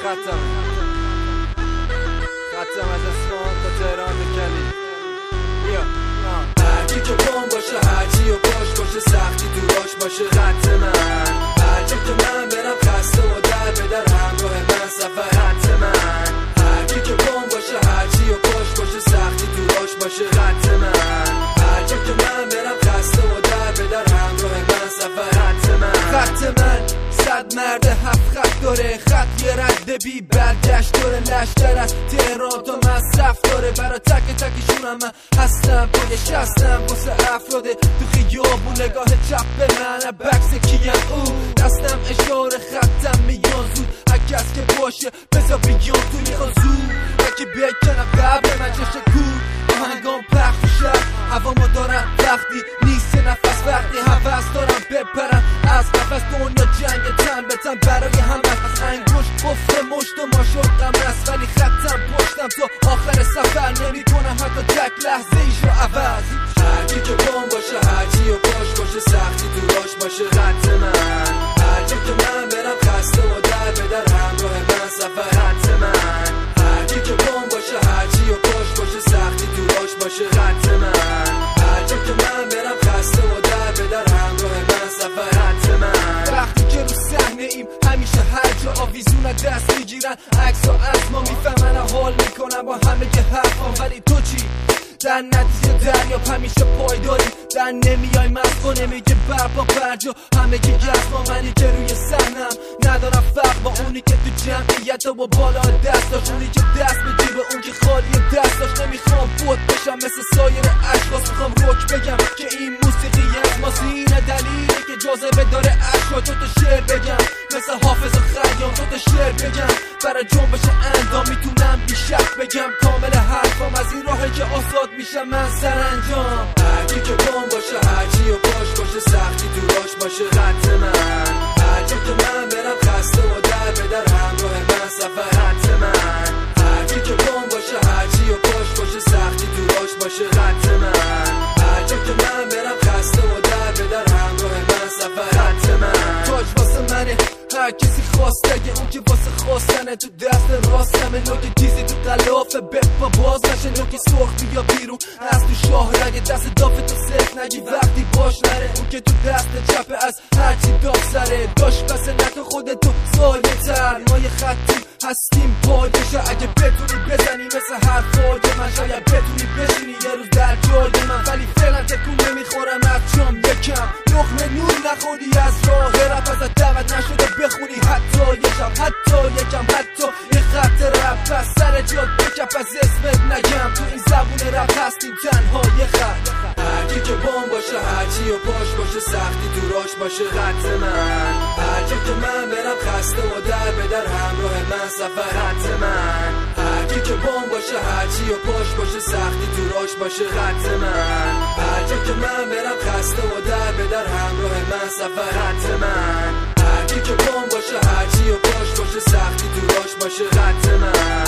ختم از اصفهان تا تهران به کلی. هرکی که بام باشه، هرچی و باش باشه، سختی دوراش باشه خط من. هرچی که من برم خسته و در به در همراه من سفر خط من. هرکی که بام باشه، هرچی و باش باشه، سختی دوراش باشه خط من. هرچی که من برم خسته و در به در همراه من سفر خط من. خط من 100 مرد 7 خط داره، خط یه رد بی برگشت داره. لشکر از تهران تا مصرف داره، برا تک تکشونم من هستم پای شستم واسه افراده. تو خیابون نگاه چپ به من بکس کیم او، دستم اشاره خطم میان زود. هر کس که باشه بذار بیان تو میخوان زود. هرکی بکنم قبل من چشه کود، آهنگام پخت و شب هوا ما دارم وقتی نیست نفس، وقتی حوث دارم بپرم از قفس. دنیا جنگ تن به تن برای هم از انگوش گفته مشت و ما شدم است، ولی خطم پشتم تا آخر سفر نمی کنم حتی تک لحظه ایش رو عوض. هرکی که بام باشه، هرچی و باش باشه، سختی دوراش باشه خط من. هرچی که من برم خسته و در به در همراه من سفر خط من. هرکی که بام باشه، هرچی و باش باشه، سختی دوراش باشه خط من. هرچی که من برم خسته و در به در همراه من سفر خط من. وقتی که رو صحنه ایم همیشه هر جا آویزون دست میگیرن، عکس از ما میفهمن، حال میکنن با همه که حرفان. ولی تو چی؟ در نتیجه دریاب همیشه پایداری، در نمیای مست نمیگه برپا برجا. همه که گرد با منی که روی صحنم، ندارم فرق با اونی که تو جمعیت و بالا دست داشت. اونی که دست به جیب اون که خالی دست داشت. نمیخوام فوت بشم مثل سایر اشخاص، میخوام روک بگم که این موسیقی از ما زینه دلیله که جاذبه داره اشکا. تو تا شعر بگم مثل حافظ و خیام، تو تا شعر بگم برای جنبش اندام. میتونم بیشک بگم کامل حرفام از این راهه که آزاد میشم من سرانجام. هرکی که بام باشه، هرچی و باش باشه، سختی دوراش باشه خط من. هرچی که من برم خسته و در به در همراه من سفر خط من. هرکی که بام باشه، هرچی و باش باشه، سختی دوراش باشه خط من. هرچی که من برم خسته و در به در همراه من سفر خط من. تاج واسه منه هر کسی خواسته، اون که واسه خواستنه تو دست راستمه. نوک چیزی تو قلافه بپا باز نشه، نوکی سرخ بیا بیرون از تو شاه رگه. دست دافه تو صرف نگی وقتی باش نره، اون که تو دست چپه از هرچی داغ سره. داشت بسه نکن خودتو سایه تر، ما یه خطی هستیم پایشه. اگه بتونی بزنی مثل حرفای من، شاید بتونی بشینی یه روز در جای من. ولی فعلا تکون نمیخورم از جام یکم، لقمه نور نخوری از راه رپ. ازت دعوت نشده بخونی حتی یکم، حتی یکم، حتی یه خط رپ. پس سر جاد بکپ از اسمت نگم، تو این زبون رپ هستیم تنها یه خط. هرکی که بام باشه، هرچی و باش باشه، سختی دوراش باشه خط من. هرکی که من برم خسته و در به در همراه من سفر خط من. هرکی که بام باشه، هرچی و باش باشه، سختی دوراش باشه خط من. هرکی که من برم خسته و در به در همراه من سفر خط من. هرکی که بام باشه، هرچی و باش باشه، سختی دوراش باشه خط من.